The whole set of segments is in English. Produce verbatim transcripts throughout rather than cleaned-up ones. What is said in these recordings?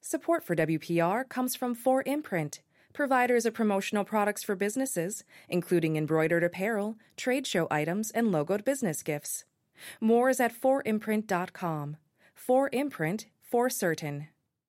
Support for W P R comes from four imprint, providers of promotional products for businesses, including embroidered apparel, trade show items, and logoed business gifts. More is at four imprint dot com. four imprint, for certain.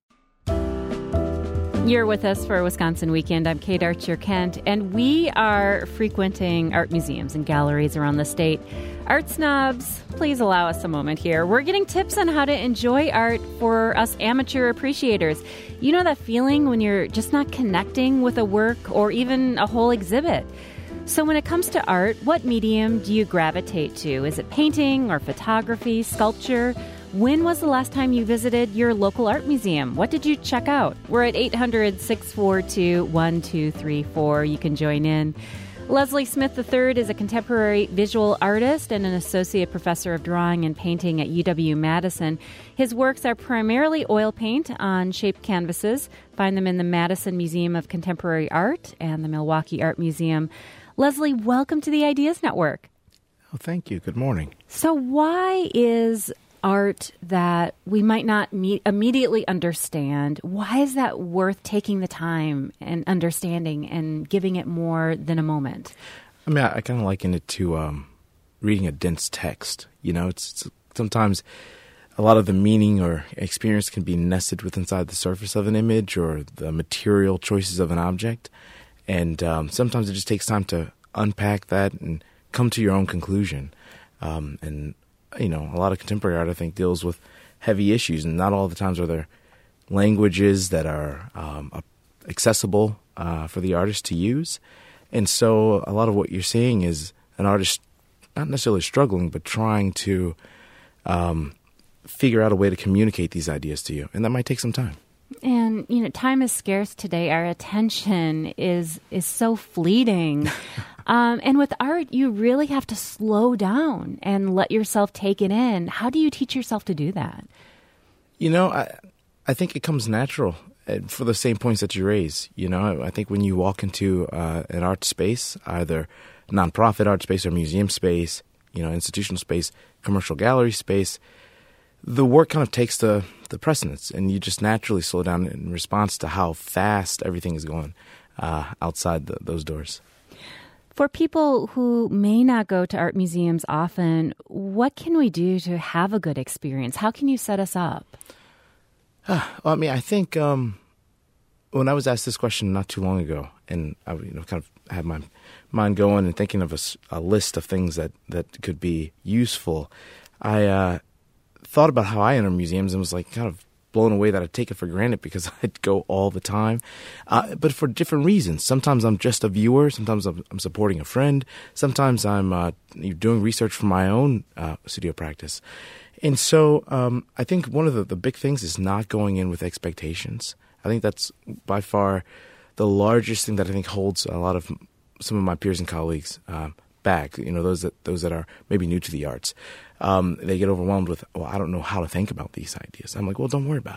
You're with us for Wisconsin Weekend. I'm Kate Archer-Kent, and we are frequenting art museums and galleries around the state. Art snobs, please allow us a moment here. We're getting tips on how to enjoy art for us amateur appreciators. You know that feeling when you're just not connecting with a work or even a whole exhibit? So when it comes to art, what medium do you gravitate to? Is it painting or photography, sculpture? When was the last time you visited your local art museum? What did you check out? We're at eight hundred, six four two, one two three four. You can join in. Leslie Smith the third is a contemporary visual artist and an associate professor of drawing and painting at U W-Madison. His works are primarily oil paint on shaped canvases. Find them in the Madison Museum of Contemporary Art and the Milwaukee Art Museum. Leslie, welcome to the Ideas Network. Oh, thank you. Good morning. So why is art that we might not meet, immediately understand, why is that worth taking the time and understanding and giving it more than a moment? I mean, I, I kind of liken it to um, reading a dense text. You know, it's, it's sometimes a lot of the meaning or experience can be nested with inside the surface of an image or the material choices of an object. And um, sometimes it just takes time to unpack that and come to your own conclusion. Um, and You know, a lot of contemporary art, I think, deals with heavy issues, and not all the times are there languages that are um, accessible uh, for the artist to use. And so a lot of what you're seeing is an artist not necessarily struggling, but trying to um, figure out a way to communicate these ideas to you. And that might take some time. And, you know, time is scarce today. Our attention is is so fleeting. Um, and with art, you really have to slow down and let yourself take it in. How do you teach yourself to do that? You know, I I think it comes natural for the same points that you raise. You know, I think when you walk into uh, an art space, either nonprofit art space or museum space, you know, institutional space, commercial gallery space, the work kind of takes the, the precedence, and you just naturally slow down in response to how fast everything is going uh, outside the, those doors. For people who may not go to art museums often, what can we do to have a good experience? How can you set us up? Uh, well, I mean, I think um, when I was asked this question not too long ago, and I you know, kind of had my mind going and thinking of a, a list of things that, that could be useful, I uh, thought about how I enter museums and was like kind of blown away that I take it for granted because I'd go all the time, uh, but for different reasons. Sometimes I'm just a viewer. Sometimes I'm, I'm supporting a friend. Sometimes I'm uh, doing research for my own uh, studio practice. And so um, I think one of the, the big things is not going in with expectations. I think that's by far the largest thing that I think holds a lot of some of my peers and colleagues uh, back, you know, those that those that are maybe new to the arts. Um, they get overwhelmed with, well, I don't know how to think about these ideas. I'm like, well, don't worry about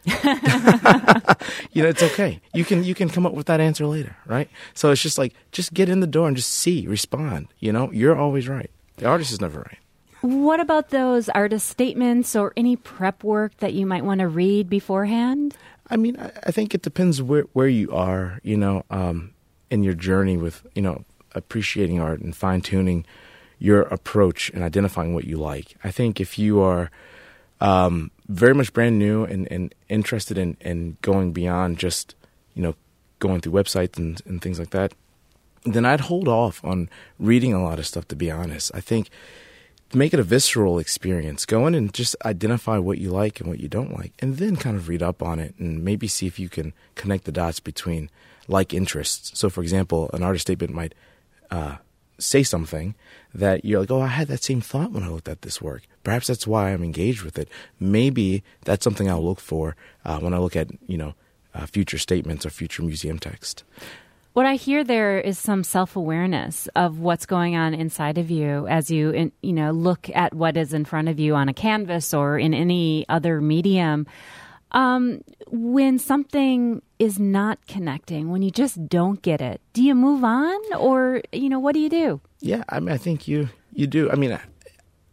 it. You know, it's okay. You can you can come up with that answer later, right? So it's just like, just get in the door and just see, respond. You know, you're always right. The artist is never right. What about those artist statements or any prep work that you might want to read beforehand? I mean, I, I think it depends where, where you are, you know, um, in your journey with, you know, appreciating art and fine-tuning your approach and identifying what you like. I think if you are um, very much brand new and, and interested in, in going beyond just, you know, going through websites and, and things like that, then I'd hold off on reading a lot of stuff, to be honest. I think to make it a visceral experience, go in and just identify what you like and what you don't like, and then kind of read up on it and maybe see if you can connect the dots between like interests. So, for example, an artist statement might uh, say something that you're like, oh, I had that same thought when I looked at this work. Perhaps that's why I'm engaged with it. Maybe that's something I'll look for uh, when I look at, you know, uh, future statements or future museum text. What I hear there is some self-awareness of what's going on inside of you as you, in, you know, look at what is in front of you on a canvas or in any other medium. Um, when something is not connecting, when you just don't get it, do you move on or, you know, what do you do? Yeah, I mean, I think you, you do. I mean,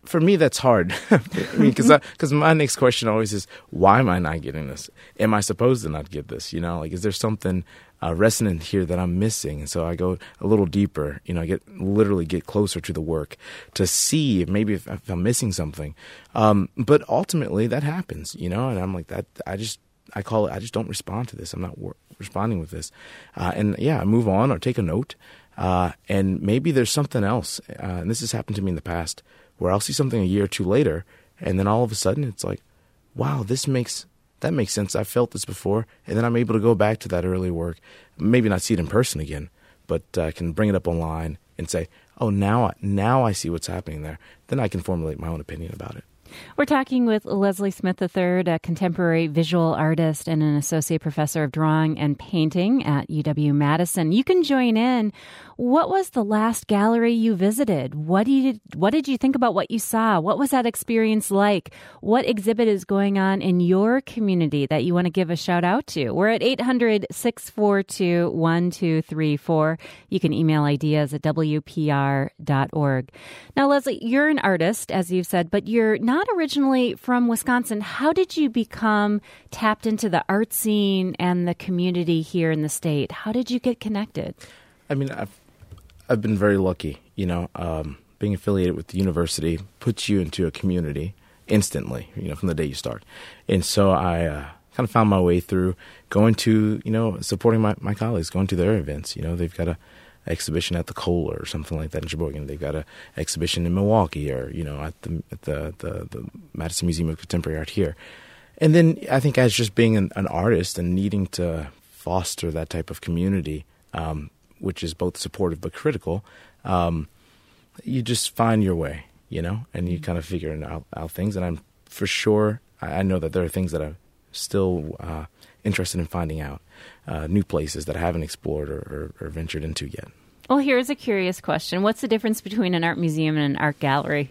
for me, that's hard. I mean, because because my next question always is, why am I not getting this? Am I supposed to not get this? You know, like, is there something uh, resonant here that I'm missing? And so I go a little deeper. You know, I get literally get closer to the work to see if maybe if, if I'm missing something. Um, but ultimately, that happens. You know, and I'm like that. I just I call it. I just don't respond to this. I'm not wor- responding with this. Uh, and yeah, I move on or take a note. Uh, and maybe there's something else. Uh, and this has happened to me in the past, where I'll see something a year or two later, and then all of a sudden it's like, wow, this makes that makes sense. I felt this before, and then I'm able to go back to that early work, maybe not see it in person again, but I uh, can bring it up online and say, oh, now I, now I see what's happening there. Then I can formulate my own opinion about it. We're talking with Leslie Smith the third, a contemporary visual artist and an associate professor of drawing and painting at U W-Madison. You can join in. What was the last gallery you visited? What did you, what did you think about what you saw? What was that experience like? What exhibit is going on in your community that you want to give a shout out to? We're at eight hundred, six four two, one two three four. You can email ideas at W P R dot org. Now, Leslie, you're an artist, as you've said, but you're not originally from Wisconsin. How did you become tapped into the art scene and the community here in the state? How did you get connected? I mean, I've I've been very lucky, you know, um, being affiliated with the university puts you into a community instantly, you know, from the day you start. And so I uh, kind of found my way through going to, you know, supporting my, my colleagues, going to their events. You know, they've got a exhibition at the Kohler or something like that in Sheboygan. They've got a exhibition in Milwaukee, or, you know, at the at the, the, the Madison Museum of Contemporary Art here. And then I think as just being an, an artist and needing to foster that type of community, um, which is both supportive but critical, um, you just find your way, you know, and you kind of figure out, out things. And I'm for sure, I, I know that there are things that I'm still uh, interested in finding out, uh, new places that I haven't explored or, or, or ventured into yet. Well, here's a curious question. What's the difference between an art museum and an art gallery?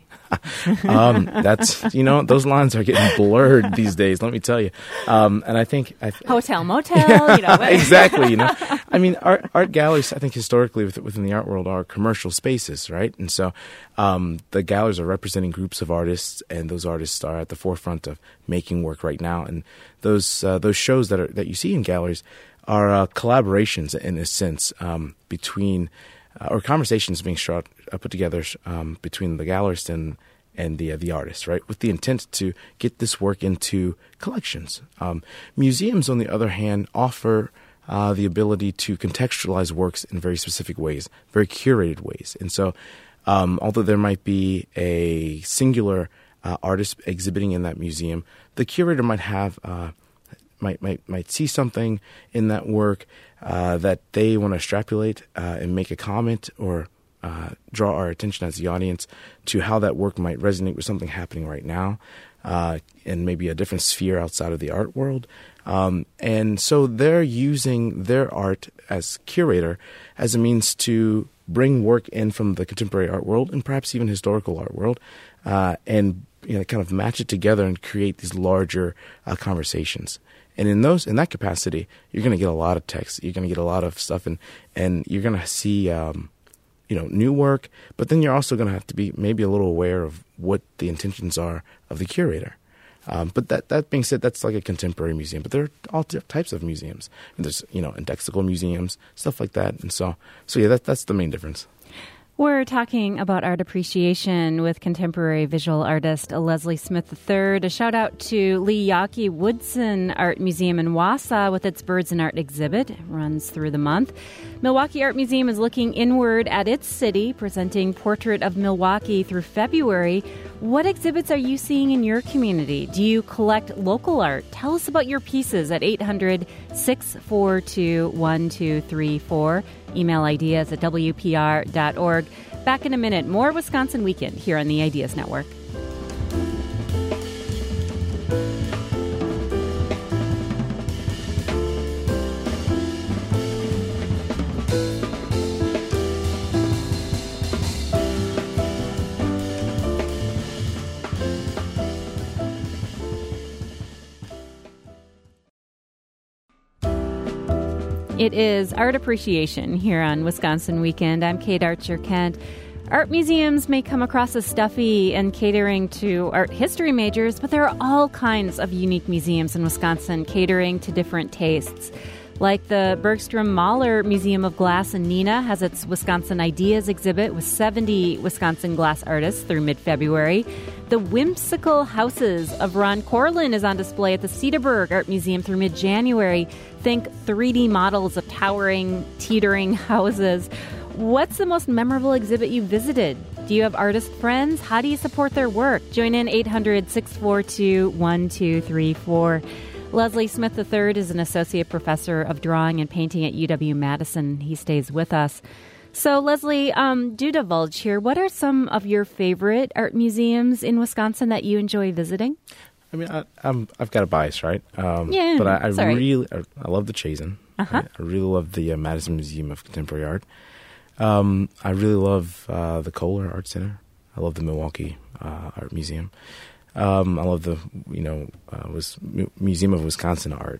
um, that's, you know, those lines are getting blurred these days, let me tell you. Um, and I think... I th- Hotel, motel, you know. Exactly, you know. I mean, art, art galleries, I think historically within the art world are commercial spaces, right? And so um, the galleries are representing groups of artists, and those artists are at the forefront of making work right now. And those uh, those shows that are that you see in galleries are uh, collaborations in a sense um, between, uh, or conversations being shot, uh, put together um, between the gallerist and and the uh, the artist, right, with the intent to get this work into collections. Um, museums, on the other hand, offer uh, the ability to contextualize works in very specific ways, very curated ways. And so, um, although there might be a singular uh, artist exhibiting in that museum, the curator might have uh, might might might see something in that work uh, that they want to extrapolate uh, and make a comment or uh, draw our attention as the audience to how that work might resonate with something happening right now uh, in maybe a different sphere outside of the art world. Um, and so they're using their art as curator as a means to bring work in from the contemporary art world and perhaps even historical art world uh, and you know, kind of match it together and create these larger uh, conversations. And in those, in that capacity, you're going to get a lot of text. You're going to get a lot of stuff, and and you're going to see, um, you know, new work. But then you're also going to have to be maybe a little aware of what the intentions are of the curator. Um, but that that being said, that's like a contemporary museum. But there are all types of museums. And there's you know indexical museums, stuff like that. And so so yeah, that that's the main difference. We're talking about art appreciation with contemporary visual artist Leslie Smith the third. A shout out to Lee Yawkey Woodson Art Museum in Wausau with its Birds and Art exhibit. It runs through the month. Milwaukee Art Museum is looking inward at its city, presenting Portrait of Milwaukee through February. What exhibits are you seeing in your community? Do you collect local art? Tell us about your pieces at eight hundred, six four two, one two three four. Email ideas at W P R dot org. Back in a minute, more Wisconsin Weekend here on the Ideas Network. It is Art Appreciation here on Wisconsin Weekend. I'm Kate Archer-Kent. Art museums may come across as stuffy and catering to art history majors, but there are all kinds of unique museums in Wisconsin catering to different tastes. Like the Bergstrom Mahler Museum of Glass in Neenah has its Wisconsin Ideas exhibit with seventy Wisconsin glass artists through mid-February. The whimsical houses of Ron Corlin is on display at the Cedarburg Art Museum through mid-January. Think three D models of towering, teetering houses. What's the most memorable exhibit you visited? Do you have artist friends? How do you support their work? Join in eight hundred, six four two, one two three four. Leslie Smith the third is an associate professor of drawing and painting at U W-Madison. He stays with us. So, Leslie, um, do divulge here. What are some of your favorite art museums in Wisconsin that you enjoy visiting? I mean, I, I'm, I've got a bias, right? Um, yeah, but I, I sorry. really, I, I love the Chazen. Uh-huh. I, I really love the uh, Madison Museum of Contemporary Art. Um, I really love uh, the Kohler Art Center. I love the Milwaukee uh, Art Museum. Um, I love the, you know, uh, was Museum of Wisconsin Art.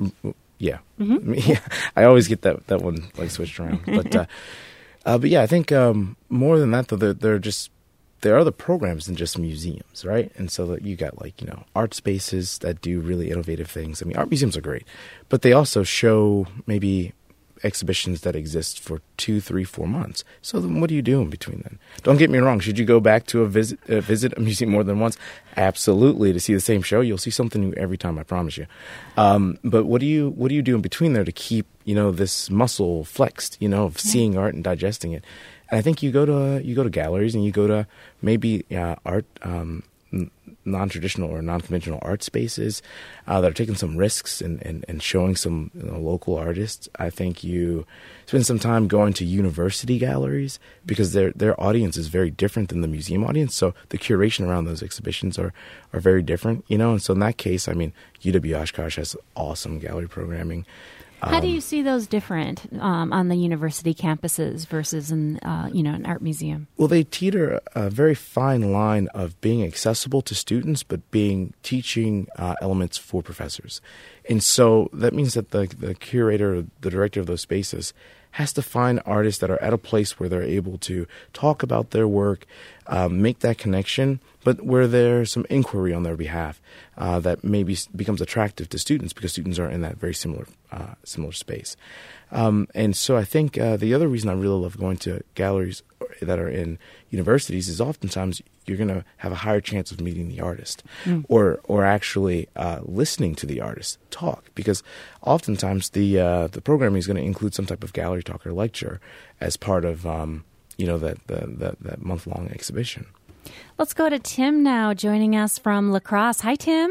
Yeah, mm-hmm. yeah. I always get that that one like switched around. But uh, uh, but yeah, I think um, more than that, though, there there are just there are other programs than just museums, right? And so that you got like you know art spaces that do really innovative things. I mean, art museums are great, but they also show maybe exhibitions that exist for two, three, four months. So then what do you do in between then? Don't get me wrong. Should you go back to a visit, uh, visit a museum more than once? Absolutely. To see the same show, you'll see something new every time, I promise you. Um, but what do you what do you do in between there to keep, you know, this muscle flexed, you know, of seeing art and digesting it? And I think you go to you go to galleries and you go to maybe uh, art um, non-traditional or non-conventional art spaces uh, that are taking some risks and, and, and showing some you know, local artists. I think you spend some time going to university galleries because their their audience is very different than the museum audience. So the curation around those exhibitions are, are very different, you know. And so in that case, I mean, U W-Oshkosh has awesome gallery programming. How do you see those different um, on the university campuses versus in uh, you know an art museum? Well, they teeter a very fine line of being accessible to students, but being teaching uh, elements for professors. And so that means that the the curator, the director of those spaces, has to find artists that are at a place where they're able to talk about their work, um, make that connection, but where there's some inquiry on their behalf uh, that maybe becomes attractive to students because students are in that very similar uh, similar space. Um, and so I think uh, the other reason I really love going to galleries that are in universities is oftentimes you're going to have a higher chance of meeting the artist mm. or or actually uh, listening to the artist talk, because oftentimes the uh, the programming is going to include some type of gallery talk or lecture as part of um, you know that the, that, that month-long exhibition. Let's go to Tim now, joining us from La Crosse. Hi, Tim.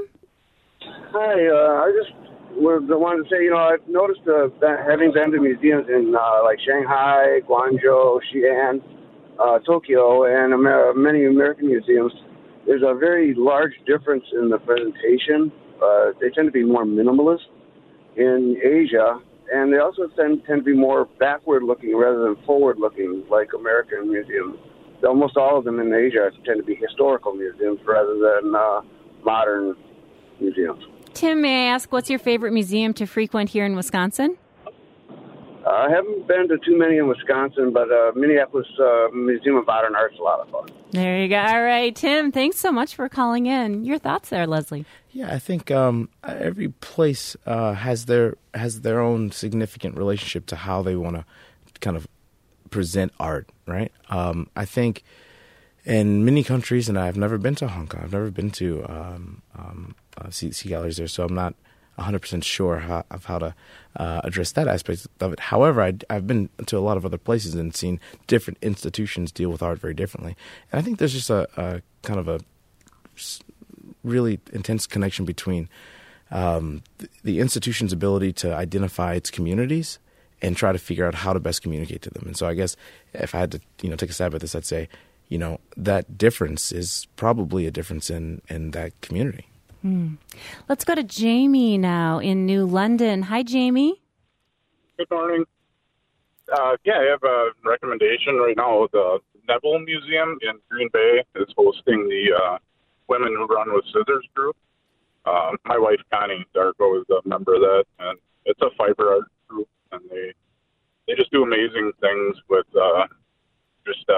Hi. Uh, I just wanted to say, you know, I've noticed uh, that having been to museums in uh, like Shanghai, Guangzhou, Xi'an, uh, Tokyo, and Amer- many American museums, there's a very large difference in the presentation. Uh, they tend to be more minimalist in Asia, and they also tend, tend to be more backward-looking rather than forward-looking, like American museums. Almost all of them in Asia tend to be historical museums rather than uh, modern museums. Tim, may I ask, what's your favorite museum to frequent here in Wisconsin? Uh, I haven't been to too many in Wisconsin, but uh, Minneapolis uh, Museum of Modern Art is a lot of fun. There you go. All right, Tim, thanks so much for calling in. Your thoughts there, Leslie? Yeah, I think um, every place uh, has their has their own significant relationship to how they want to kind of present art, right? Um, I think in many countries, and I've never been to Hong Kong, I've never been to um, um, uh, see, see galleries there, so I'm not one hundred percent sure how, of how to uh, address that aspect of it. However, I, I've been to a lot of other places and seen different institutions deal with art very differently. And I think there's just a, a kind of a really intense connection between um, the, the institution's ability to identify its communities and try to figure out how to best communicate to them. And so I guess if I had to, you know, take a stab at this, I'd say, you know, that difference is probably a difference in, in that community. Mm. Let's go to Jamie now in New London. Hi, Jamie. Good morning. Uh, yeah, I have a recommendation right now. The Neville Museum in Green Bay is hosting the uh, Women Who Run with Scissors group. Um, my wife, Connie Darko, is a member of that, and it's a fiber art group, and they they just do amazing things with uh, just uh,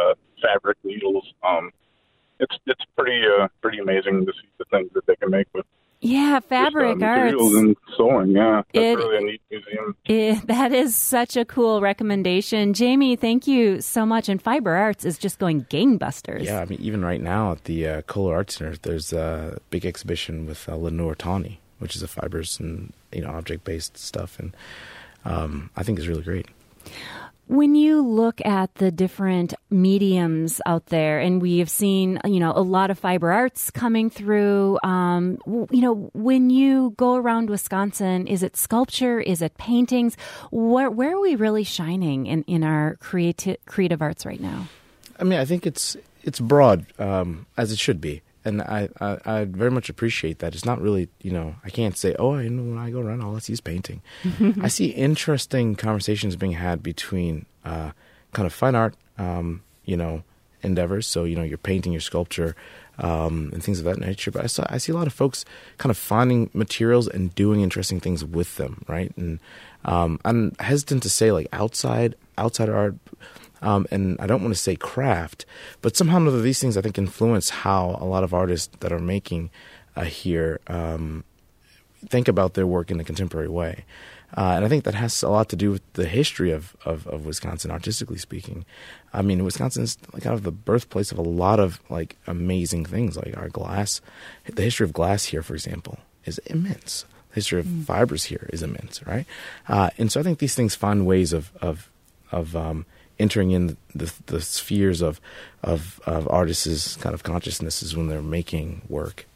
fabric needles. Um, it's it's pretty uh, pretty amazing to see the things that they can make with. Yeah, fabric just, uh, arts. materials and sewing, yeah. That's It- really a neat museum. It, that is such a cool recommendation. Jamie, thank you so much. And Fiber Arts is just going gangbusters. Yeah, I mean, even right now at the uh, Kohler Art Center, there's a big exhibition with uh, Lenore Tawney, which is a fibers and, you know, object-based stuff, and um, I think it's really great. When you look at the different mediums out there, and we have seen, you know, a lot of fiber arts coming through, um, w- you know, when you go around Wisconsin, is it sculpture? Is it paintings? Where, where are we really shining in, in our creative creative arts right now? I mean, I think it's it's broad, um, as it should be. And I, I, I very much appreciate that. It's not really, you know, I can't say, oh, I know when I go around, all I see is painting. I see interesting conversations being had between uh, kind of fine art, um, you know, endeavors. So, you know, you're painting, your sculpture, um, and things of that nature. But I, saw, I see a lot of folks kind of finding materials and doing interesting things with them, right? And um, I'm hesitant to say, like, outside, outside art, Um, and I don't want to say craft, but somehow or other these things I think influence how a lot of artists that are making uh, here um, think about their work in a contemporary way. Uh, and I think that has a lot to do with the history of, of, of Wisconsin, artistically speaking. I mean, Wisconsin is kind of the birthplace of a lot of like amazing things, like our glass. The history of glass here, for example, is immense. The history of mm. fibers here is immense, right? Uh, and so I think these things find ways of of of um, entering in the, the spheres of, of of artists' kind of consciousnesses when they're making work.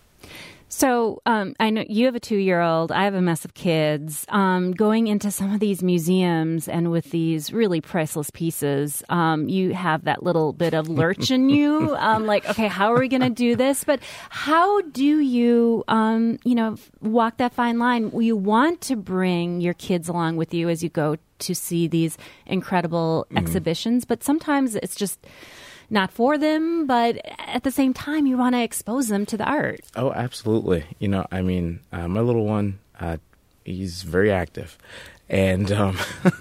So um, I know you have a two-year-old. I have a mess of kids. Um, going into some of these museums and with these really priceless pieces, um, you have that little bit of lurch in you. Um, like, okay, how are we going to do this? But how do you, um, you know, walk that fine line? You want to bring your kids along with you as you go to see these incredible mm-hmm. exhibitions, but sometimes it's just not for them, but at the same time, you want to expose them to the art. Oh, absolutely. You know, I mean, uh, my little one, uh, he's very active. And, um,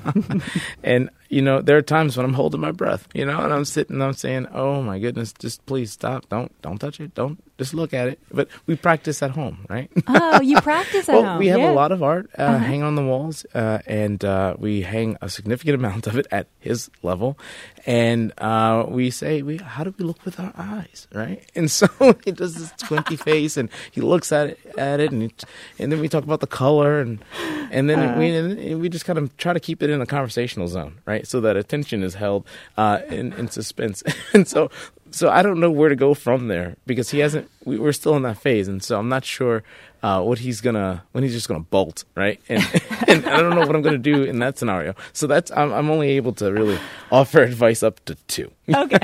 and, you know, there are times when I'm holding my breath, you know, and I'm sitting and I'm saying, oh, my goodness, just please stop. Don't don't touch it. Don't just look at it. But we practice at home, right? Oh, you practice at well, home. We have yeah. a lot of art uh, uh-huh. hang on the walls, uh, and uh, we hang a significant amount of it at his level. And uh, we say, we how do we look with our eyes, right? And so he does this squinty face, and he looks at it, at it and, it, and then we talk about the color, and and then uh, we and we just kind of try to keep it in a conversational zone, right? So that attention is held uh, in, in suspense. And so so I don't know where to go from there because he hasn't, we, we're still in that phase. And so I'm not sure uh, what he's going to, when he's just going to bolt, right? And, and I don't know what I'm going to do in that scenario. So that's, I'm, I'm only able to really offer advice up to two. Okay.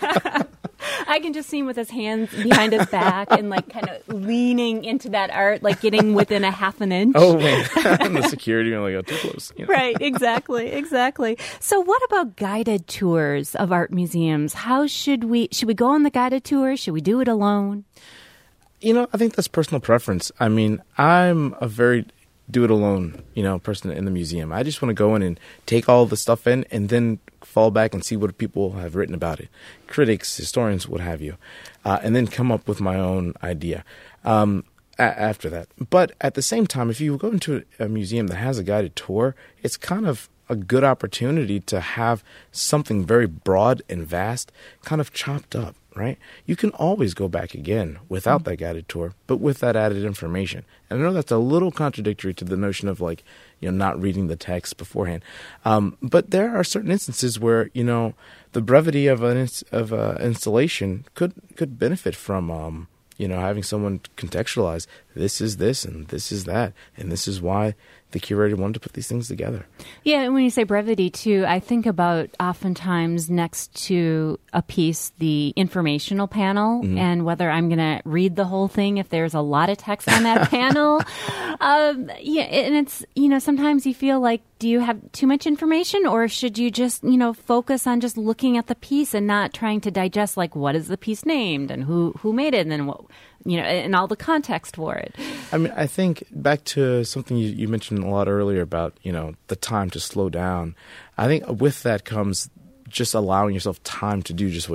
I can just see him with his hands behind his back and like kind of leaning into that art, like getting within a half an inch. Oh, man. And the security, are like, oh, too close. You know? Right, exactly, exactly. So what about guided tours of art museums? How should we, should we go on the guided tour? Should we do it alone? You know, I think that's personal preference. I mean, I'm a very do it alone, you know, person in the museum. I just want to go in and take all the stuff in and then fall back and see what people have written about it. Critics, historians, what have you. Uh, and then come up with my own idea um, a- after that. But at the same time, if you go into a museum that has a guided tour, it's kind of a good opportunity to have something very broad and vast kind of chopped up. Right? You can always go back again without mm-hmm. that guided tour, but with that added information. And I know that's a little contradictory to the notion of like, you know, not reading the text beforehand. Um, but there are certain instances where, you know, the brevity of an ins- of an installation could could benefit from, um, you know, having someone contextualize this is this and this is that and this is why the curator wanted to put these things together. Yeah, and when you say brevity, too, I think about oftentimes next to a piece, the informational panel, mm-hmm. and whether I'm going to read the whole thing if there's a lot of text on that panel. Um, yeah, and it's, you know, sometimes you feel like, do you have too much information, or should you just, you know, focus on just looking at the piece and not trying to digest, like, what is the piece named and who, who made it and then what, you know, and all the context for it. I mean, I think back to something you, you mentioned a lot earlier about, you know, the time to slow down. I think with that comes just allowing yourself time to do just what you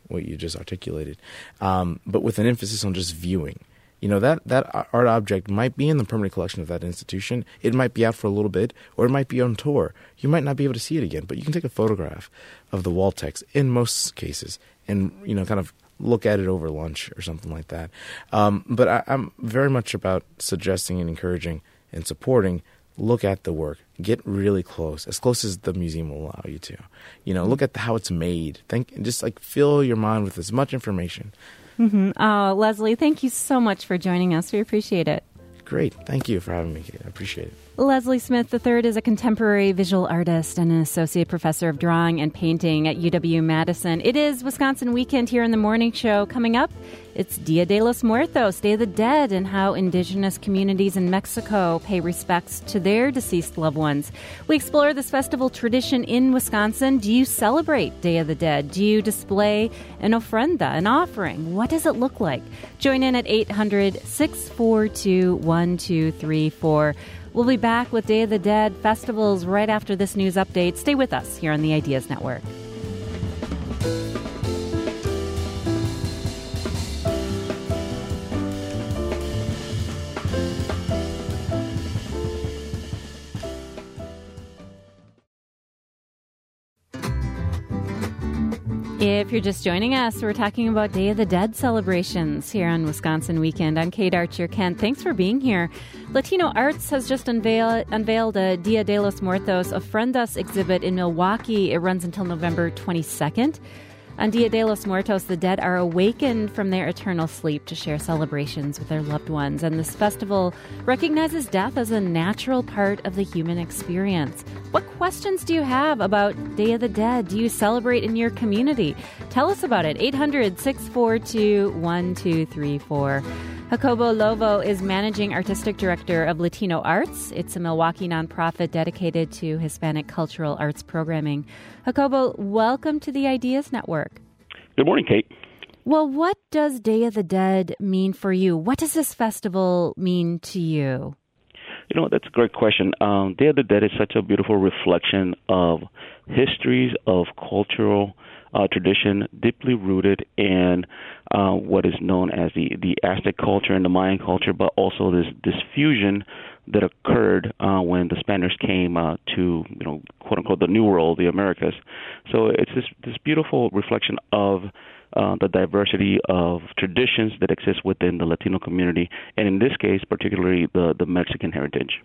what you just articulated, um, but with an emphasis on just viewing. You know, that, that art object might be in the permanent collection of that institution. It might be out for a little bit, or it might be on tour. You might not be able to see it again, but you can take a photograph of the wall text in most cases and, you know, kind of look at it over lunch or something like that. Um, but I, I'm very much about suggesting and encouraging and supporting. Look at the work. Get really close, as close as the museum will allow you to. You know, look at the, how it's made. Think, just like fill your mind with as much information. Mm-hmm. Oh, Leslie, thank you so much for joining us. We appreciate it. Great. Thank you for having me, Kate. I appreciate it. Leslie Smith the third is a contemporary visual artist and an associate professor of drawing and painting at U W-Madison. It is Wisconsin Weekend here in the morning show. Coming up, it's Dia de los Muertos, Day of the Dead, and how indigenous communities in Mexico pay respects to their deceased loved ones. We explore this festival tradition in Wisconsin. Do you celebrate Day of the Dead? Do you display an ofrenda, an offering? What does it look like? Join in at eight hundred, six four two, one two three four. We'll be back with Day of the Dead festivals right after this news update. Stay with us here on the Ideas Network. If you're just joining us, we're talking about Day of the Dead celebrations here on Wisconsin Weekend. I'm Kate Archer-Kent. Thanks for being here. Latino Arts has just unveil, unveiled a Dia de los Muertos Ofrendas exhibit in Milwaukee. It runs until November twenty-second. On Dia de los Muertos, the dead are awakened from their eternal sleep to share celebrations with their loved ones. And this festival recognizes death as a natural part of the human experience. What questions do you have about Day of the Dead? Do you celebrate in your community? Tell us about it. eight hundred, six four two, one two three four. Jacobo Lovo is Managing Artistic Director of Latino Arts. It's a Milwaukee nonprofit dedicated to Hispanic cultural arts programming. Jacobo, welcome to the Ideas Network. Good morning, Kate. Well, what does Day of the Dead mean for you? What does this festival mean to you? You know, that's a great question. Um, Day of the Dead is such a beautiful reflection of histories of cultural uh, tradition deeply rooted in uh, what is known as the, the Aztec culture and the Mayan culture, but also this, this fusion that occurred uh, when the Spaniards came uh, to, you know, quote unquote, the New World, the Americas. So it's this, this beautiful reflection of uh, the diversity of traditions that exist within the Latino community, and in this case, particularly the, the Mexican heritage.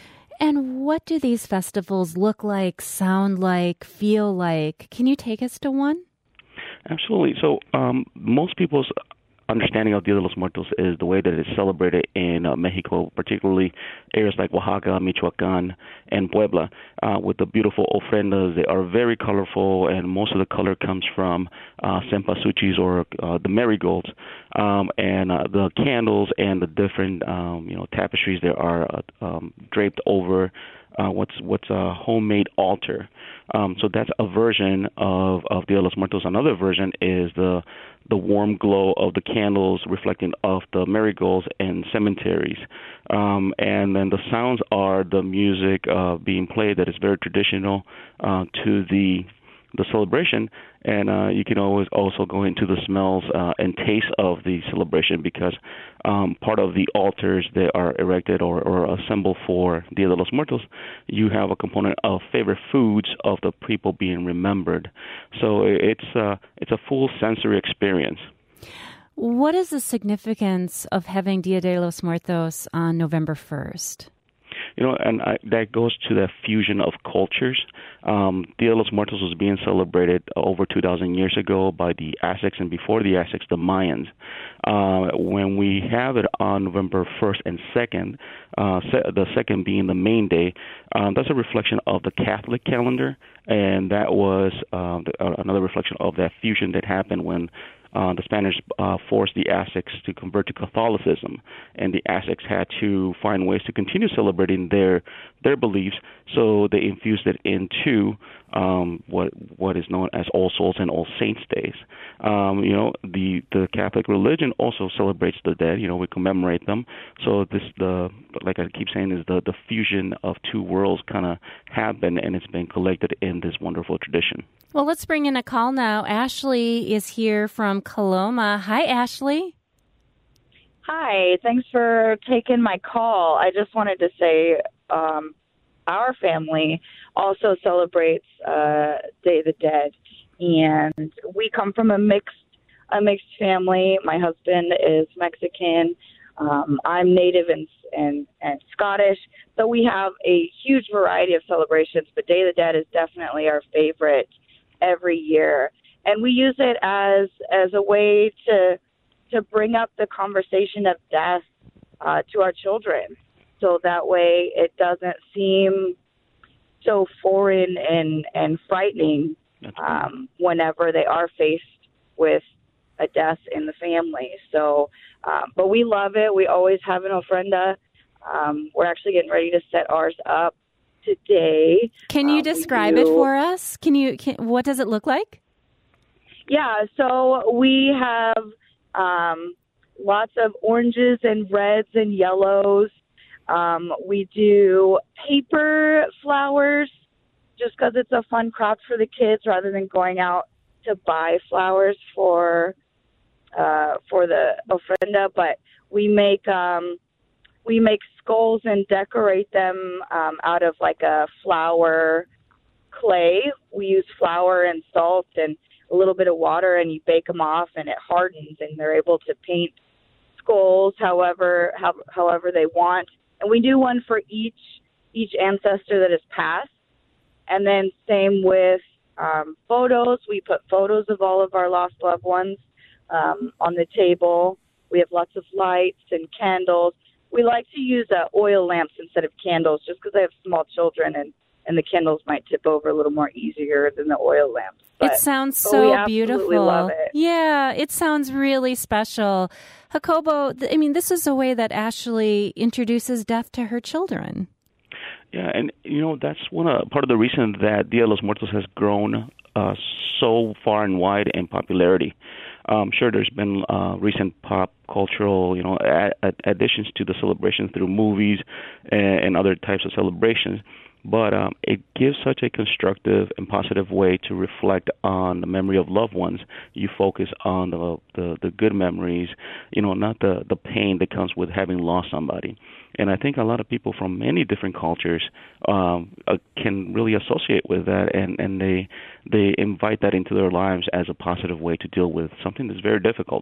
And what do these festivals look like, sound like, feel like? Can you take us to one? Absolutely. So um, most people's understanding of Dia de los Muertos is the way that it's celebrated in uh, Mexico, particularly areas like Oaxaca, Michoacan, and Puebla, uh, with the beautiful ofrendas. They are very colorful, and most of the color comes from uh, cempasúchiles, or uh, the marigolds, um, and uh, the candles and the different um, you know tapestries that are uh, um, draped over uh, what's what's a homemade altar. Um, so that's a version of, of Dia de los Muertos. Another version is the the warm glow of the candles reflecting off the marigolds and cemeteries. Um, and then the sounds are the music uh, being played that is very traditional uh, to the the celebration. And uh, you can always also go into the smells uh, and taste of the celebration, because um, part of the altars that are erected or, or assembled for Dia de los Muertos, you have a component of favorite foods of the people being remembered. So it's uh, it's a full sensory experience. What is the significance of having Dia de los Muertos on November first? You know, and I, that goes to that fusion of cultures. Um, Dia de los Muertos was being celebrated over two thousand years ago by the Aztecs, and before the Aztecs, the Mayans. Uh, when we have it on November first and second, uh, se- the second being the main day, um, that's a reflection of the Catholic calendar, and that was uh, the, uh, another reflection of that fusion that happened when Uh, the Spaniards uh, forced the Aztecs to convert to Catholicism, and the Aztecs had to find ways to continue celebrating their their beliefs, so they infused it into um, what what is known as All Souls and All Saints Days. Um, you know, the the Catholic religion also celebrates the dead. You know, we commemorate them. So this the like I keep saying is the the fusion of two worlds kind of happened, and it's been collected in this wonderful tradition. Well, let's bring in a call now. Ashley is here from Coloma. Hi, Ashley. Hi, thanks for taking my call. I just wanted to say um, our family also celebrates uh, Day of the Dead, and we come from a mixed a mixed family. My husband is Mexican. Um, I'm Native and, and and Scottish, so we have a huge variety of celebrations. But Day of the Dead is definitely our favorite every year, and we use it as as a way to. to bring up the conversation of death uh, to our children. So that way it doesn't seem so foreign and, and frightening um, whenever they are faced with a death in the family. So, um, but we love it. We always have an ofrenda. Um, we're actually getting ready to set ours up today. Can you um, describe it for us? Can you? Can, what does it look like? Yeah, so we have Um, lots of oranges and reds and yellows. Um, we do paper flowers just because it's a fun craft for the kids rather than going out to buy flowers for uh, for the ofrenda. But we make um, we make skulls and decorate them um, out of like a flour clay. We use flour and salt and a little bit of water, and you bake them off, and it hardens, and they're able to paint skulls however how, however they want. And we do one for each each ancestor that has passed. And then same with um, photos. We put photos of all of our lost loved ones um, on the table. We have lots of lights and candles. We like to use uh, oil lamps instead of candles just because I have small children, and, and the candles might tip over a little more easier than the oil lamps. But, it sounds but so we beautiful. Love it. Yeah, it sounds really special. Jacobo, th- I mean, this is a way that Ashley introduces death to her children. Yeah, and, you know, that's one uh, part of the reason that Dia de los Muertos has grown uh, so far and wide in popularity. Um, sure, there's been uh, recent pop cultural, you know, ad- ad- additions to the celebration through movies and, and other types of celebrations. But um, it gives such a constructive and positive way to reflect on the memory of loved ones. You focus on the the, the good memories, you know, not the, the pain that comes with having lost somebody. And I think a lot of people from many different cultures um, uh, can really associate with that, and, and they they invite that into their lives as a positive way to deal with something that's very difficult.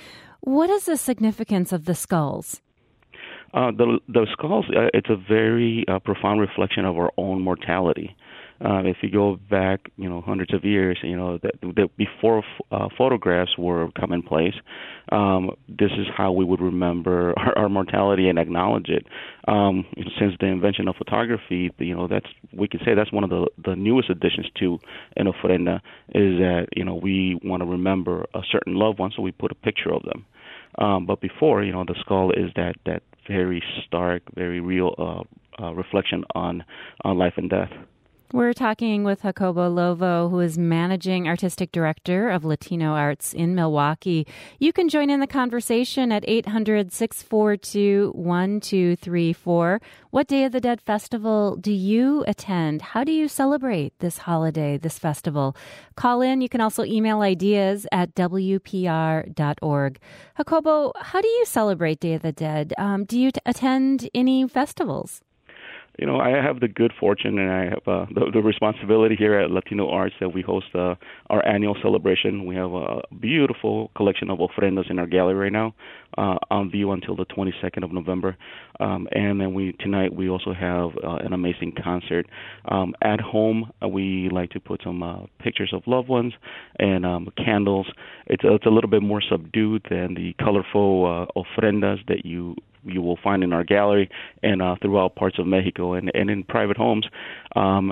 What is the significance of the skulls? Uh, the the skulls, uh, it's a very uh, profound reflection of our own mortality. Uh, if you go back, you know, hundreds of years, you know, that, that before uh, photographs were commonplace, um, this is how we would remember our, our mortality and acknowledge it. Um, since the invention of photography, you know, that's we can say that's one of the, the newest additions to an ofrenda, is that, you know, we want to remember a certain loved one, so we put a picture of them. Um, but before, you know, the skull is that, that very stark, very real uh, uh, reflection on, on life and death. We're talking with Jacobo Lovo, who is Managing Artistic Director of Latino Arts in Milwaukee. You can join in the conversation at eight hundred, six four two, one two three four. What Day of the Dead festival do you attend? How do you celebrate this holiday, this festival? Call in. You can also email ideas at w p r dot org. Jacobo, how do you celebrate Day of the Dead? Um, do you t- attend any festivals? You know, I have the good fortune and I have uh, the, the responsibility here at Latino Arts that we host uh, our annual celebration. We have a beautiful collection of ofrendas in our gallery right now, uh, on view until the twenty-second of November. Um, and then we tonight we also have uh, an amazing concert. Um, at home, uh, we like to put some uh, pictures of loved ones and um, candles. It's a, it's a little bit more subdued than the colorful uh, ofrendas that you you will find in our gallery and uh, throughout parts of Mexico and, and in private homes. Um,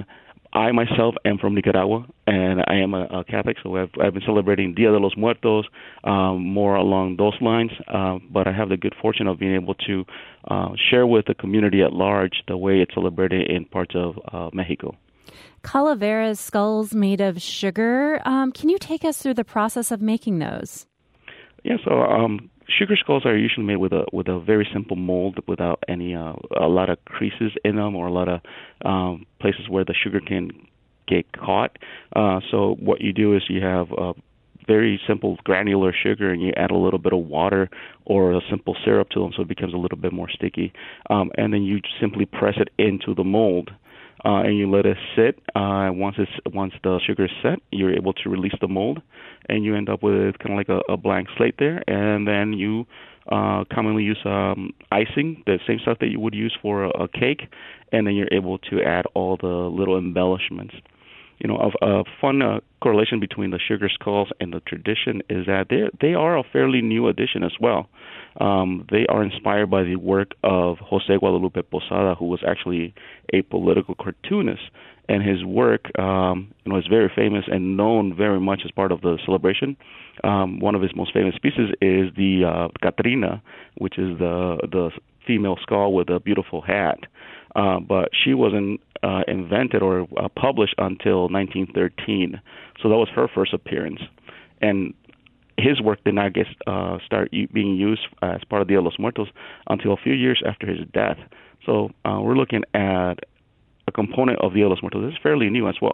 I myself am from Nicaragua, and I am a, a Catholic, so I've, I've been celebrating Dia de los Muertos um, more along those lines. Uh, but I have the good fortune of being able to uh, share with the community at large the way it's celebrated in parts of uh, Mexico. Calaveras skulls made of sugar. Um, can you take us through the process of making those? Yeah, so um, sugar skulls are usually made with a with a very simple mold without any uh, a lot of creases in them or a lot of um, places where the sugar can get caught. Uh, so what you do is you have a very simple granular sugar and you add a little bit of water or a simple syrup to them so it becomes a little bit more sticky. Um, and then you simply press it into the mold. Uh, and you let it sit. Uh, once it's once the sugar is set, you're able to release the mold, and you end up with kind of like a, a blank slate there. And then you uh, commonly use um, icing, the same stuff that you would use for a, a cake, and then you're able to add all the little embellishments. You know, a, a fun uh, correlation between the sugar skulls and the tradition is that they they are a fairly new addition as well. Um, they are inspired by the work of José Guadalupe Posada, who was actually a political cartoonist, and his work, um, you know, is very famous and known very much as part of the celebration. Um, one of his most famous pieces is the uh, Catrina, which is the the female skull with a beautiful hat. Uh, but she wasn't uh, invented or uh, published until nineteen thirteen, so that was her first appearance. And his work did not get uh, start u- being used as part of Dia de los Muertos until a few years after his death. So uh, we're looking at a component of Dia de los Muertos that's fairly new as well.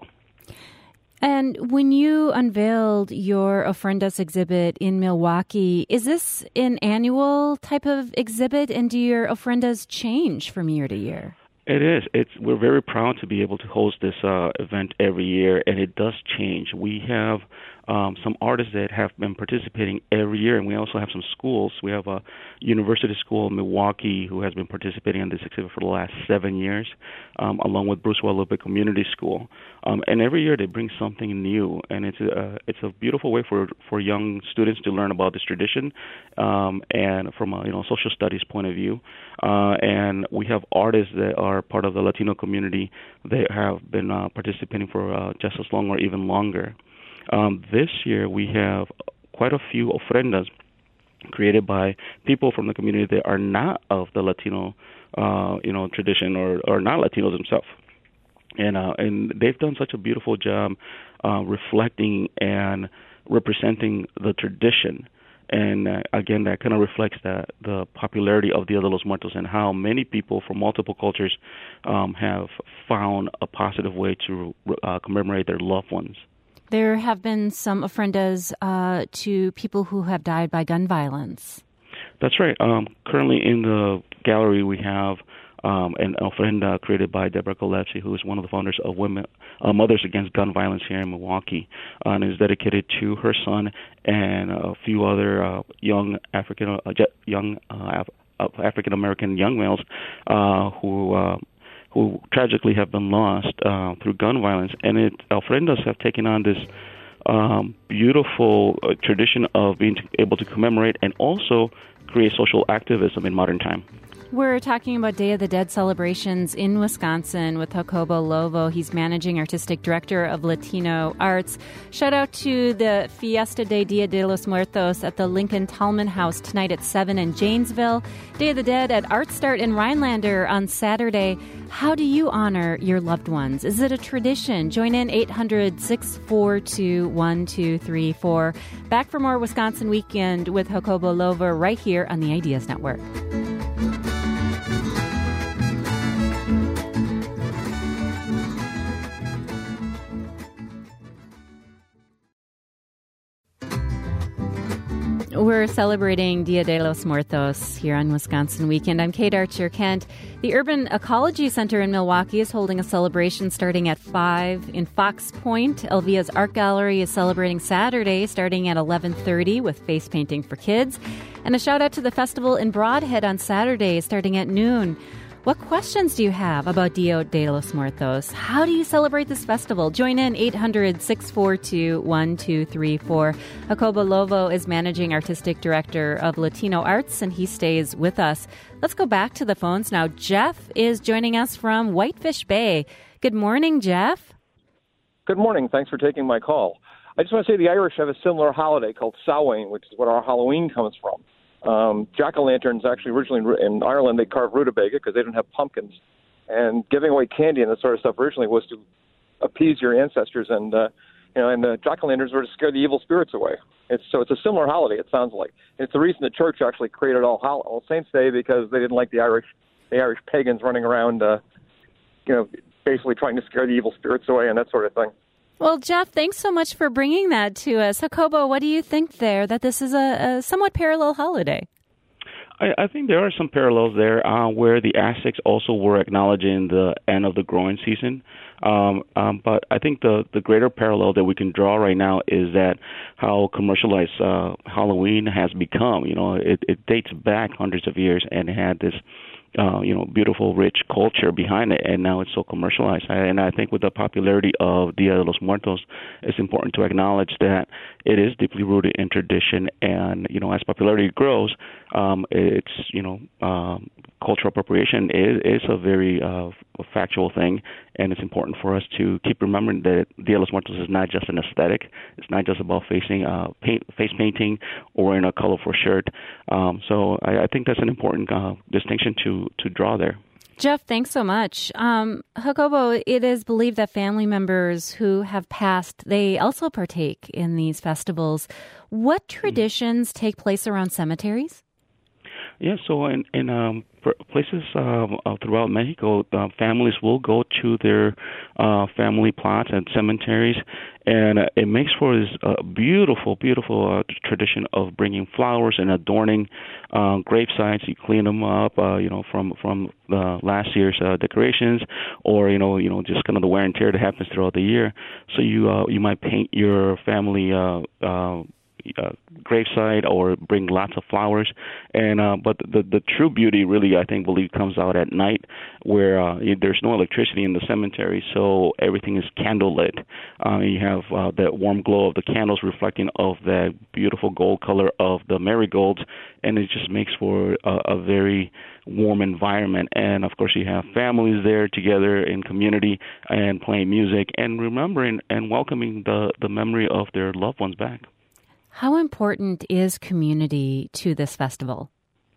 And when you unveiled your Ofrendas exhibit in Milwaukee, is this an annual type of exhibit, and do your ofrendas change from year to year? It is. It's. We're very proud to be able to host this uh, event every year, and it does change. We have um, some artists that have been participating every year, and we also have some schools. We have a university school in Milwaukee who has been participating in this exhibit for the last seven years, um, along with Bruce Guadalupe Community School. Um, and every year they bring something new, and it's a, it's a beautiful way for, for young students to learn about this tradition, um, and from a you know social studies point of view. Uh, and we have artists that are part of the Latino community that have been uh, participating for uh, just as long or even longer. Um, this year we have quite a few ofrendas created by people from the community that are not of the Latino, uh, you know, tradition or, or not Latinos themselves. And uh, and they've done such a beautiful job uh, reflecting and representing the tradition. And uh, again, that kind of reflects that the popularity of Dia de los Muertos and how many people from multiple cultures um, have found a positive way to uh, commemorate their loved ones. There have been some ofrendas uh, to people who have died by gun violence. That's right. Um, currently in the gallery, we have um, an ofrenda created by Deborah Kolepsy, who is one of the founders of Women uh, Mothers Against Gun Violence here in Milwaukee, uh, and is dedicated to her son and a few other uh, young African uh, young uh, African American young males uh, who. Uh, who tragically have been lost uh, through gun violence. And it, ofrendas have taken on this um, beautiful uh, tradition of being able to commemorate and also create social activism in modern time. We're talking about Day of the Dead celebrations in Wisconsin with Jacobo Lovo. He's managing artistic director of Latino Arts. Shout out to the Fiesta de Dia de los Muertos at the Lincoln Tallman House tonight at seven in Janesville. Day of the Dead at Art Start in Rhinelander on Saturday. How do you honor your loved ones? Is it a tradition? Join in eight hundred, six four two, one two three four. Back for more Wisconsin Weekend with Jacobo Lovo right here on the Ideas Network. We're celebrating Dia de los Muertos here on Wisconsin Weekend. I'm Kate Archer-Kent. The Urban Ecology Center in Milwaukee is holding a celebration starting at five. In Fox Point, Elvia's Art Gallery is celebrating Saturday starting at eleven thirty with face painting for kids. And a shout out to the festival in Broadhead on Saturday starting at noon. What questions do you have about Dia de los Muertos? How do you celebrate this festival? Join in eight hundred, six four two, one two three four. Jacobo Lovo is managing artistic director of Latino Arts, and he stays with us. Let's go back to the phones now. Jeff is joining us from Whitefish Bay. Good morning, Jeff. Good morning. Thanks for taking my call. I just want to say the Irish have a similar holiday called Samhain, which is what our Halloween comes from. Um, jack-o'-lanterns, actually originally in Ireland, they carved rutabaga because they didn't have pumpkins. And giving away candy and that sort of stuff originally was to appease your ancestors, and uh, you know, and the jack-o'-lanterns were to scare the evil spirits away. It's, so it's a similar holiday, it sounds like. And it's the reason the church actually created All, All Saints' Day, because they didn't like the Irish, the Irish pagans running around, uh, you know, basically trying to scare the evil spirits away and that sort of thing. Well, Jeff, thanks so much for bringing that to us. Jacobo, what do you think there, that this is a, a somewhat parallel holiday? I, I think there are some parallels there uh, where the Aztecs also were acknowledging the end of the growing season. Um, um, but I think the, the greater parallel that we can draw right now is that how commercialized uh, Halloween has become. You know, it, it dates back hundreds of years and it had this Uh, you know, beautiful, rich culture behind it, and now it's so commercialized. And I think with the popularity of Dia de los Muertos, it's important to acknowledge that it is deeply rooted in tradition, and, you know, as popularity grows, um, it's, you know, um, cultural appropriation is, is a very uh, factual thing, and it's important for us to keep remembering that Dia de los Muertos is not just an aesthetic. It's not just about facing, uh, paint, face painting or in a colorful shirt. Um, so I, I think that's an important uh, distinction to, to draw there. Jeff, thanks so much. Um, Jacobo, it is believed that family members who have passed, they also partake in these festivals. What traditions mm. take place around cemeteries? Yeah, so in, in um, places uh, throughout Mexico, uh, families will go to their uh, family plots and cemeteries, and uh, it makes for this uh, beautiful, beautiful uh, tradition of bringing flowers and adorning uh, grave sites. You clean them up, uh, you know, from from uh, last year's uh, decorations, or you know, you know, just kind of the wear and tear that happens throughout the year. So you uh, you might paint your family Uh, uh, Uh, gravesite or bring lots of flowers, and uh, but the the true beauty really, I think, believe comes out at night, where uh, you, there's no electricity in the cemetery, so everything is candle lit. Uh, you have uh, that warm glow of the candles reflecting of that beautiful gold color of the marigolds, and it just makes for a, a very warm environment. And of course, you have families there together in community and playing music and remembering and welcoming the the memory of their loved ones back. How important is community to this festival?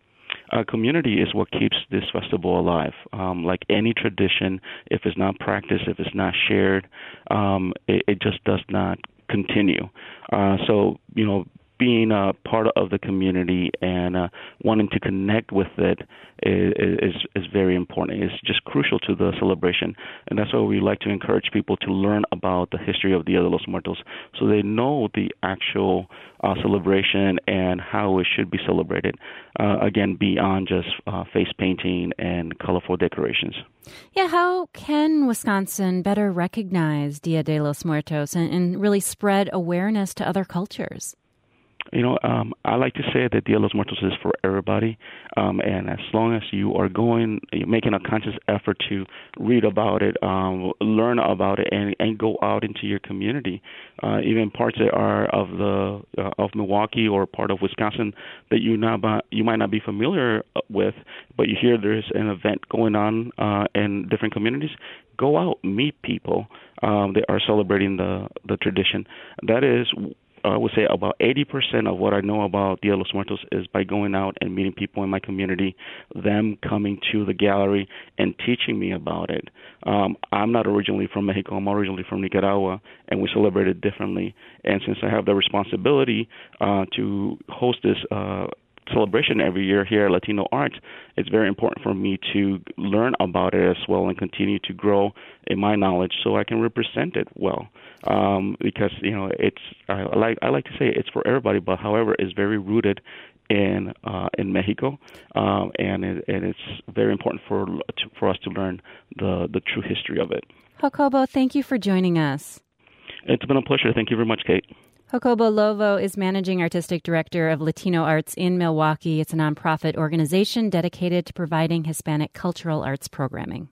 Uh, community is what keeps this festival alive. Um, like any tradition, if it's not practiced, if it's not shared, um, it, it just does not continue. Uh, so, you know, being a part of the community and uh, wanting to connect with it is, is is very important. It's just crucial to the celebration, and that's why we like to encourage people to learn about the history of Dia de los Muertos, so they know the actual uh, celebration and how it should be celebrated. Uh, again, beyond just uh, face painting and colorful decorations. Yeah, how can Wisconsin better recognize Dia de los Muertos and, and really spread awareness to other cultures? You know, um, I like to say that Dia de los Muertos is for everybody, um, and as long as you are going, you're making a conscious effort to read about it, um, learn about it, and, and go out into your community, uh, even parts that are of the uh, of Milwaukee or part of Wisconsin that you not you might not be familiar with, but you hear there's an event going on uh, in different communities. Go out, meet people um, that are celebrating the the tradition. That is. I would say about eighty percent of what I know about Dia de los Muertos is by going out and meeting people in my community, them coming to the gallery and teaching me about it. Um, I'm not originally from Mexico. I'm originally from Nicaragua, and we celebrate it differently. And since I have the responsibility uh, to host this uh, celebration every year here at Latino Arts, it's very important for me to learn about it as well and continue to grow in my knowledge so I can represent it well. Um, because you know, it's I like I like to say it's for everybody, but however, it's very rooted in uh, in Mexico, um, and it, and it's very important for to, for us to learn the the true history of it. Jacobo, thank you for joining us. It's been a pleasure. Thank you very much, Kate. Jacobo Lovo is Managing Artistic Director of Latino Arts in Milwaukee. It's a nonprofit organization dedicated to providing Hispanic cultural arts programming.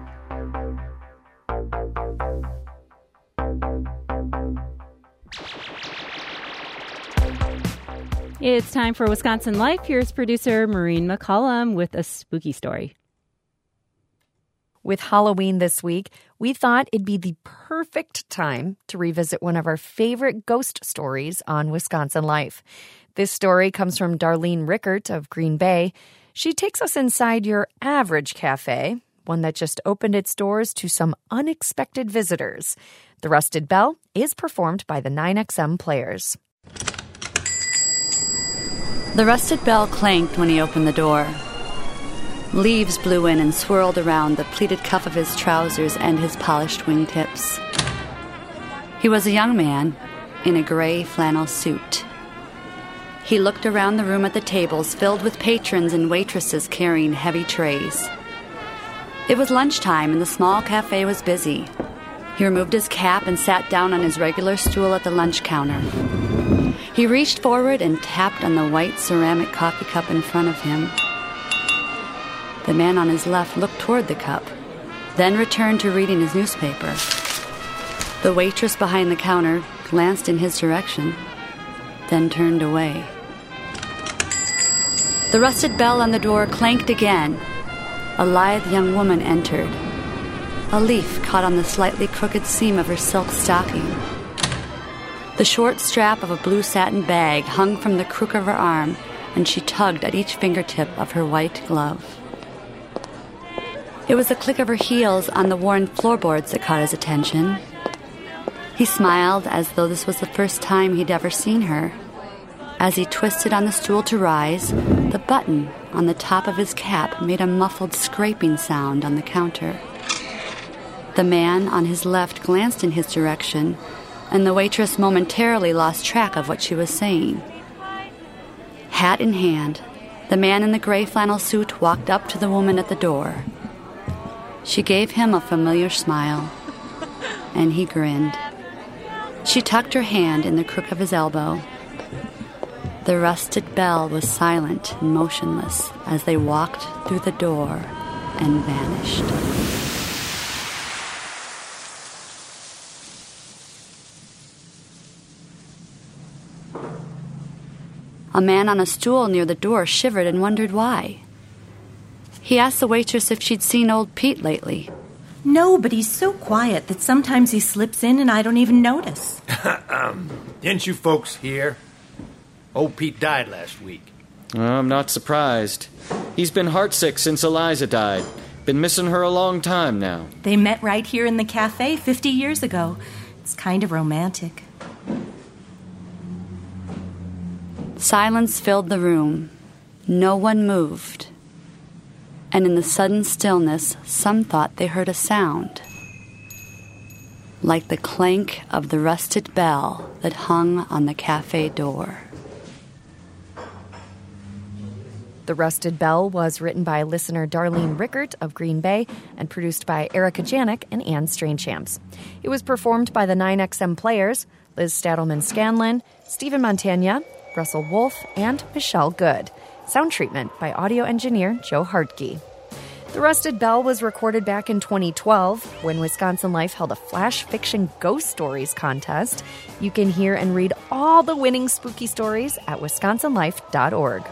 It's time for Wisconsin Life. Here's producer Maureen McCollum with a spooky story. With Halloween this week, we thought it'd be the perfect time to revisit one of our favorite ghost stories on Wisconsin Life. This story comes from Darlene Rickert of Green Bay. She takes us inside your average cafe, one that just opened its doors to some unexpected visitors. The Rusted Bell is performed by the nine X M Players. The Rusted Bell clanked when he opened the door. Leaves blew in and swirled around the pleated cuff of his trousers and his polished wingtips. He was a young man in a gray flannel suit. He looked around the room at the tables filled with patrons and waitresses carrying heavy trays. It was lunchtime and the small cafe was busy. He removed his cap and sat down on his regular stool at the lunch counter. He reached forward and tapped on the white ceramic coffee cup in front of him. The man on his left looked toward the cup, then returned to reading his newspaper. The waitress behind the counter glanced in his direction, then turned away. The rusted bell on the door clanked again. A lithe young woman entered. A leaf caught on the slightly crooked seam of her silk stocking. The short strap of a blue satin bag hung from the crook of her arm, and she tugged at each fingertip of her white glove. It was the click of her heels on the worn floorboards that caught his attention. He smiled as though this was the first time he'd ever seen her. As he twisted on the stool to rise, the button on the top of his cap made a muffled scraping sound on the counter. The man on his left glanced in his direction, and the waitress momentarily lost track of what she was saying. Hat in hand, the man in the gray flannel suit walked up to the woman at the door. She gave him a familiar smile, and he grinned. She tucked her hand in the crook of his elbow. The rusted bell was silent and motionless as they walked through the door and vanished. A man on a stool near the door shivered and wondered why. He asked the waitress if she'd seen old Pete lately. No, but he's so quiet that sometimes he slips in and I don't even notice. um, didn't you folks hear? Old Pete died last week. I'm not surprised. He's been heartsick since Eliza died. Been missing her a long time now. They met right here in the cafe fifty years ago. It's kind of romantic. Silence filled the room. No one moved. And in the sudden stillness, some thought they heard a sound, like the clank of the rusted bell that hung on the cafe door. The Rusted Bell was written by listener Darlene Rickert of Green Bay and produced by Erica Janik and Anne Strainchamps. It was performed by the nine X M Players, Liz Stadelman-Scanlon, Stephen Montagna, Russell Wolf, and Michelle Good. Sound treatment by audio engineer Joe Hartke. The Rusted Bell was recorded back in twenty twelve when Wisconsin Life held a flash fiction ghost stories contest. You can hear and read all the winning spooky stories at wisconsin life dot org.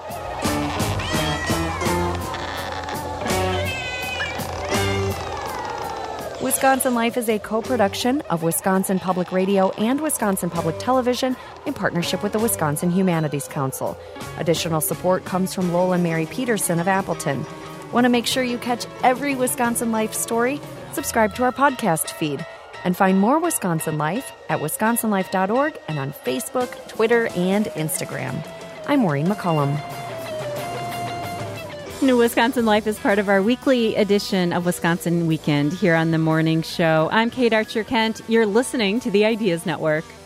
Wisconsin Life is a co-production of Wisconsin Public Radio and Wisconsin Public Television in partnership with the Wisconsin Humanities Council. Additional support comes from Lowell and Mary Peterson of Appleton. Want to make sure you catch every Wisconsin Life story? Subscribe to our podcast feed. And find more Wisconsin Life at wisconsin life dot org and on Facebook, Twitter, and Instagram. I'm Maureen McCullum. New Wisconsin Life is part of our weekly edition of Wisconsin Weekend here on the morning show. I'm Kate Archer Kent. You're listening to the Ideas Network.